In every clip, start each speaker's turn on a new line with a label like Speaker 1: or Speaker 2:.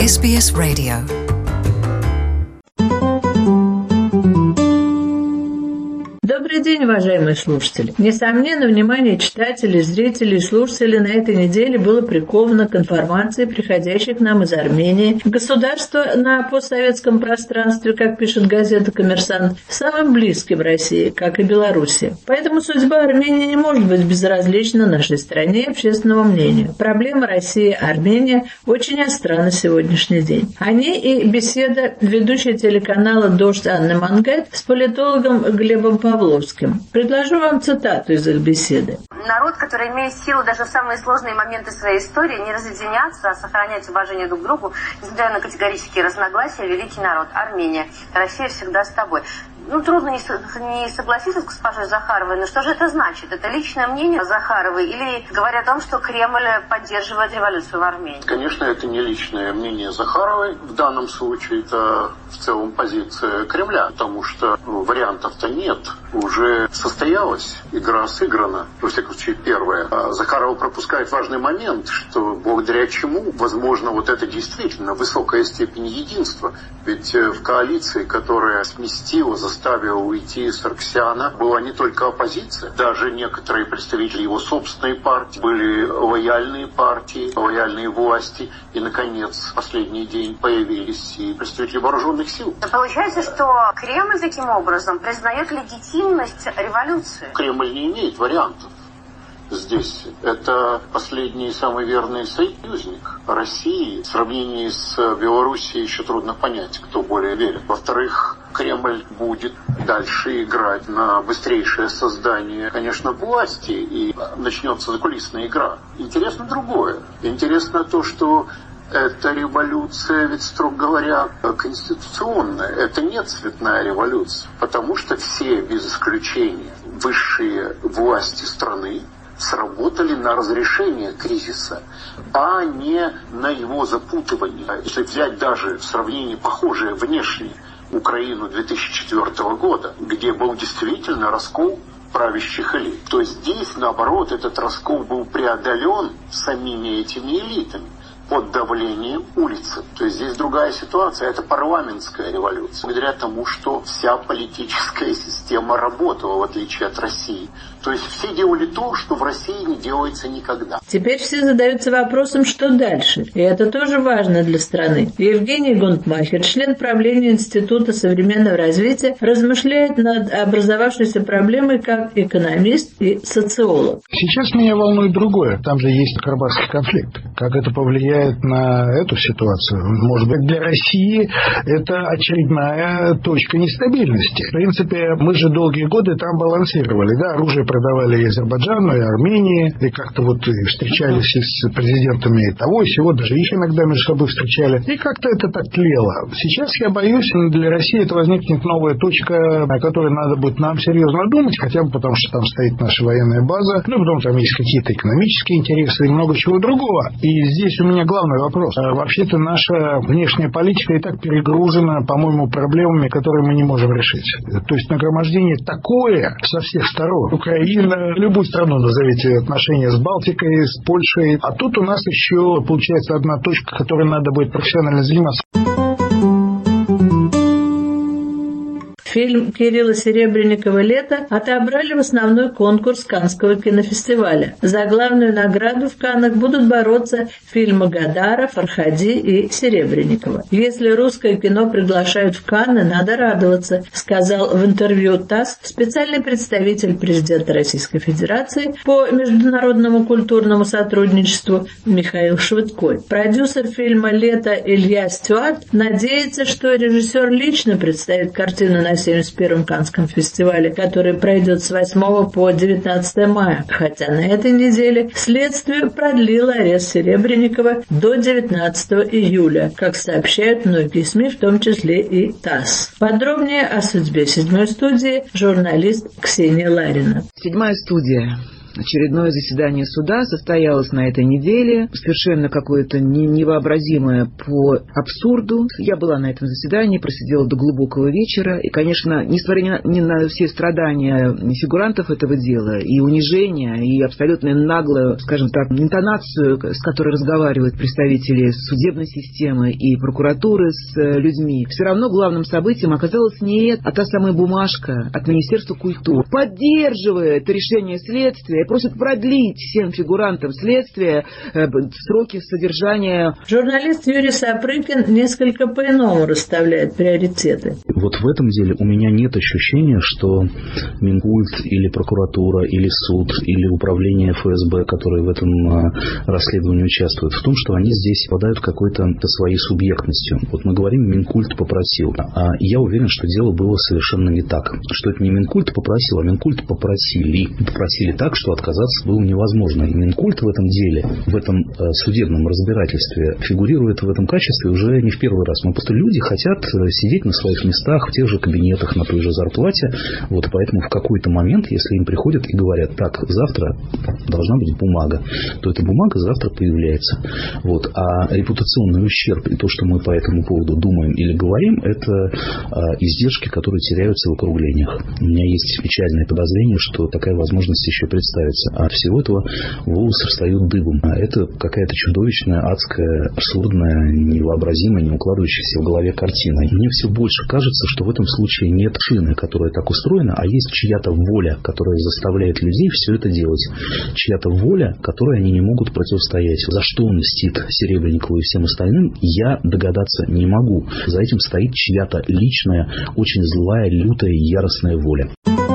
Speaker 1: SBS Radio.
Speaker 2: Добрый день, уважаемые слушатели. Несомненно, внимание читателей, зрителей и слушателей на этой неделе было приковано к информации, приходящей к нам из Армении. Государство на постсоветском пространстве, как пишет газета «Коммерсант», самым близким России, как и Белоруссия. Поэтому судьба Армении не может быть безразлична нашей стране и общественному мнению. Проблема России и Армения очень остра на сегодняшний день. О ней и беседа ведущей телеканала «Дождь» Анны Мангайт с политологом Глебом Павловским. Предложу вам цитату из их беседы.
Speaker 3: Народ, который имеет силу даже в самые сложные моменты своей истории не разъединяться, а сохранять уважение друг к другу, несмотря на категорические разногласия, великий народ. Армения. Россия всегда с тобой. Трудно не согласиться с госпожой Захаровой, но что же это значит? Это личное мнение Захаровой или говорят о том, что Кремль поддерживает революцию в Армении?
Speaker 4: Конечно, это не личное мнение Захаровой. В данном случае это в целом позиция Кремля, потому что вариантов-то нет. Уже состоялась, игра сыграна, во всяком случае первая. Захарова пропускает важный момент, что благодаря чему, возможно, вот это действительно высокая степень единства. Ведь в коалиции, которая сместила, заставила уйти Сарксяна, была не только оппозиция, даже некоторые представители его собственной партии, были лояльные партии, лояльные власти, и, наконец, в последний день появились и представители вооруженных сил.
Speaker 3: Получается, что Кремль таким образом признает легитимность революции?
Speaker 4: Кремль не имеет вариантов. Здесь это последний и самый верный союзник России. В сравнении с Белоруссией еще трудно понять, кто более верит. Во-вторых, Кремль будет дальше играть на быстрейшее создание, конечно, власти, и начнется закулисная игра. Интересно другое. Интересно то, что эта революция, ведь, строго говоря, конституционная. Это не цветная революция, потому что все, без исключения, высшие власти страны сработали на разрешение кризиса, а не на его запутывание. Если взять даже в сравнении похожее внешне Украину 2004 года, где был действительно раскол правящих элит, то здесь, наоборот, этот раскол был преодолен самими этими элитами под давлением улицы. То есть здесь другая ситуация, это парламентская революция. Благодаря тому, что вся политическая система работала, в отличие от России. То есть все делали то, что в России не делается никогда.
Speaker 2: Теперь все задаются вопросом, что дальше. И это тоже важно для страны. Евгений Гунтмахер, член правления Института современного развития, размышляет над образовавшейся проблемой как экономист и социолог.
Speaker 5: Сейчас меня волнует другое. Там же есть Карабахский конфликт. Как это повлияет на эту ситуацию? Может быть, для России это очередная точка нестабильности. В принципе, мы же долгие годы там балансировали. Да, оружие продавали и Азербайджану, и Армении, и как-то вот встречались и с президентами того, и сего, даже их иногда между собой встречали. И как-то это так тлело. Сейчас, я боюсь, для России это возникнет новая точка, о которой надо будет нам серьезно думать, хотя бы потому, что там стоит наша военная база, потом там есть какие-то экономические интересы и много чего другого. И здесь у меня главный вопрос. Вообще-то наша внешняя политика и так перегружена, по-моему, проблемами, которые мы не можем решить. То есть нагромождение такое со всех сторон. Украина, любую страну назовите, отношения с Балтикой, с Польшей. А тут у нас еще, получается, одна точка, которой надо будет профессионально заниматься.
Speaker 2: Фильм Кирилла Серебренникова «Лето» отобрали в основной конкурс Каннского кинофестиваля. За главную награду в Каннах будут бороться фильмы Гадара, Фархади и Серебренникова. Если русское кино приглашают в Канны, надо радоваться, сказал в интервью ТАСС специальный представитель президента Российской Федерации по международному культурному сотрудничеству Михаил Швыдкой. Продюсер фильма «Лето» Илья Стюарт надеется, что режиссер лично представит картину на 71-м Каннском фестивале, который пройдет с 8 по 19 мая, хотя на этой неделе следствие продлило арест Серебренникова до 19 июля, как сообщают многие СМИ, в том числе и ТАСС. Подробнее о судьбе «Седьмой студии» журналист Ксения Ларина.
Speaker 6: «Седьмая студия».
Speaker 1: очередное заседание суда состоялось на этой неделе. Совершенно какое-то невообразимое по абсурду. Я была на этом заседании, просидела до глубокого вечера. И, конечно, несмотря ни на все страдания фигурантов этого дела, и унижение, и абсолютно наглую, скажем так, интонацию, с которой разговаривают представители судебной системы и прокуратуры с людьми, все равно главным событием оказалось не это, а та самая бумажка от Министерства культуры. Поддерживает решение следствия и просит продлить всем фигурантам следствия сроки содержания.
Speaker 2: Журналист Юрий Сапрыкин несколько по-иному расставляет приоритеты.
Speaker 6: Вот в этом деле у меня нет ощущения, что Минкульт или прокуратура, или суд, или управление ФСБ, которые в этом расследовании участвуют, в том, что они здесь обладают какой-то своей субъектностью. Вот мы говорим, Минкульт попросил. А я уверен, что дело было совершенно не так. Что это не Минкульт попросил, а Минкульт попросили. Попросили так, что отказаться было невозможно. И Минкульт в этом деле, в этом судебном разбирательстве фигурирует в этом качестве уже не в первый раз. Но просто люди хотят сидеть на своих местах, в тех же кабинетах, на той же зарплате. Вот поэтому в какой-то момент, если им приходят и говорят, так, завтра должна быть бумага, то эта бумага завтра появляется. Вот. А репутационный ущерб и то, что мы по этому поводу думаем или говорим, это издержки, которые теряются в округлениях. У меня есть печальное подозрение, что такая возможность еще представится. А от всего этого волосы встают дыбом. А это какая-то чудовищная, адская, абсурдная, невообразимая, не укладывающаяся в голове картина. И мне все больше кажется, что в этом случае нет шины, которая так устроена, а есть чья-то воля, которая заставляет людей все это делать. Чья-то воля, которой они не могут противостоять. За что он мстит Серебренникову и всем остальным, я догадаться не могу. За этим стоит чья-то личная, очень злая, лютая, яростная воля.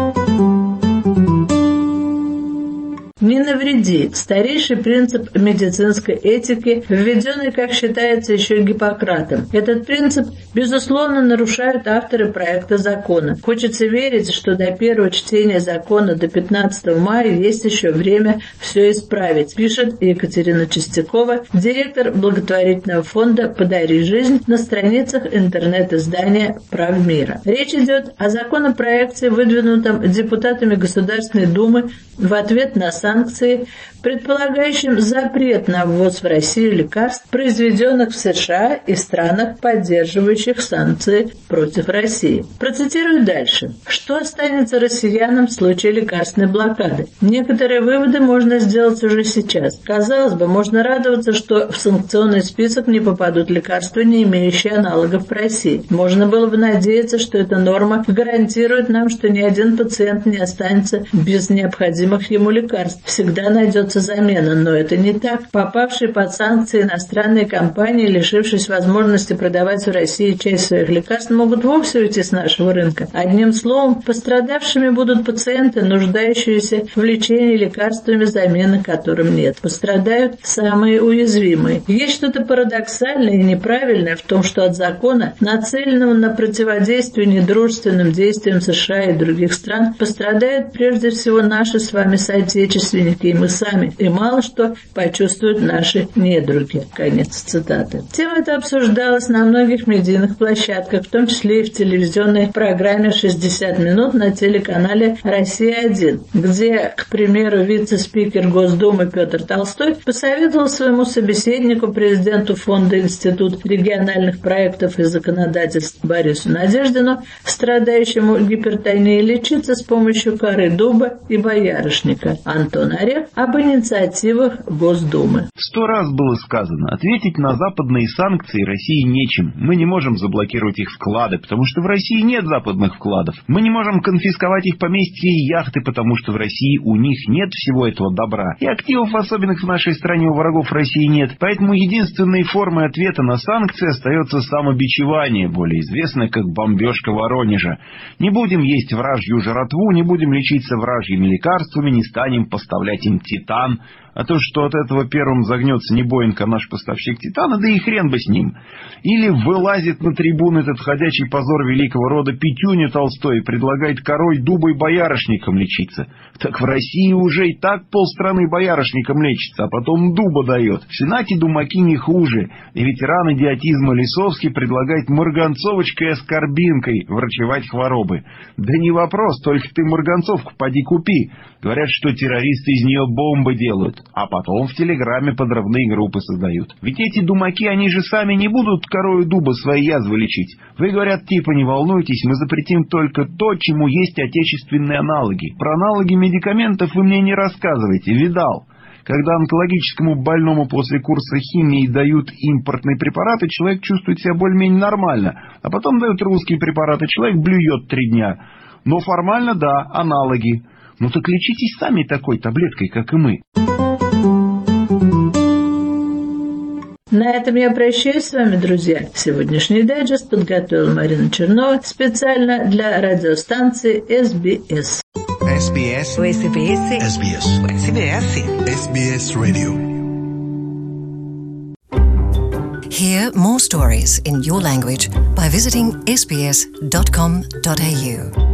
Speaker 2: Не навреди. Старейший принцип медицинской этики, введенный, как считается, еще Гиппократом. Этот принцип, безусловно, нарушают авторы проекта закона. Хочется верить, что до первого чтения закона до 15 мая есть еще время все исправить, пишет Екатерина Чистякова, директор благотворительного фонда «Подари жизнь» на страницах интернет-издания «Прав мира». Речь идет о законопроекте, выдвинутом депутатами Государственной Думы в ответ на санкции, предполагающим запрет на ввоз в Россию лекарств, произведенных в США и странах, поддерживающих санкции против России. Процитирую дальше. Что останется россиянам в случае лекарственной блокады? Некоторые выводы можно сделать уже сейчас. Казалось бы, можно радоваться, что в санкционный список не попадут лекарства, не имеющие аналогов в России. Можно было бы надеяться, что эта норма гарантирует нам, что ни один пациент не останется без необходимых ему лекарств. Всегда найдется замена, но это не так. Попавшие под санкции иностранные компании, лишившись возможности продавать в России часть своих лекарств, могут вовсе уйти с нашего рынка. Одним словом, пострадавшими будут пациенты, нуждающиеся в лечении лекарствами, замены которым нет. Пострадают самые уязвимые. Есть что-то парадоксальное и неправильное в том, что от закона, нацеленного на противодействие недружественным действиям США и других стран, пострадают прежде всего наши с вами соотечественники и мы сами, и мало что почувствуют наши недруги. Конец цитаты. Тема эта обсуждалась на многих медийных площадках, в том числе и в телевизионной программе «60 минут» на телеканале «Россия-1», где, к примеру, вице-спикер Госдумы Петр Толстой посоветовал своему собеседнику, президенту Фонда Институт региональных проектов и законодательств Борису Надеждину, страдающему гипертонией, лечиться с помощью коры дуба и боярышника. Антон Орех об инициативах Госдумы.
Speaker 7: 100 раз было сказано, ответить на западные санкции России нечем. Мы не можем заблокировать их вклады, потому что в России нет западных вкладов. Мы не можем конфисковать их поместья и яхты, потому что в России у них нет всего этого добра. И активов особенных в нашей стране у врагов России нет. Поэтому единственной формой ответа на санкции остается самобичевание, более известное как бомбежка Воронежа. Не будем есть вражью жратву, не будем лечиться вражьими лекарствами, не станем поставлять им титан. А то, что от этого первым загнется не Боинг, а наш поставщик титана, да и хрен бы с ним. Или вылазит на трибуны этот ходячий позор великого рода Петюня Толстой и предлагает корой дуба и боярышником лечиться. Так в России уже и так полстраны боярышником лечится, а потом дуба дает. В Сенате думаки не хуже. И ветеран идиотизма Лисовский предлагает марганцовочкой и аскорбинкой врачевать хворобы. Да не вопрос, только ты марганцовку поди купи. Говорят, что террористы из нее бомбы делают, а потом в Телеграме подрывные группы создают. Ведь эти думаки, они же сами не будут корою дуба свои язвы лечить. Вы, говорят, типа не волнуйтесь, мы запретим только то, чему есть отечественные аналоги. Про аналоги медикаментов вы мне не рассказывайте, видал. Когда онкологическому больному после курса химии дают импортные препараты, человек чувствует себя более-менее нормально, а потом дают русские препараты, человек блюет 3 дня. Но формально, да, аналоги. Ну так лечитесь сами такой таблеткой, как и мы.
Speaker 2: На этом я прощаюсь с вами, друзья. Сегодняшний дайджест подготовила Марина Чернова специально для радиостанции SBS.
Speaker 8: SBS. SBS. SBS. SBS. SBS Radio.
Speaker 9: Hear more stories in your language by visiting sbs.com.au.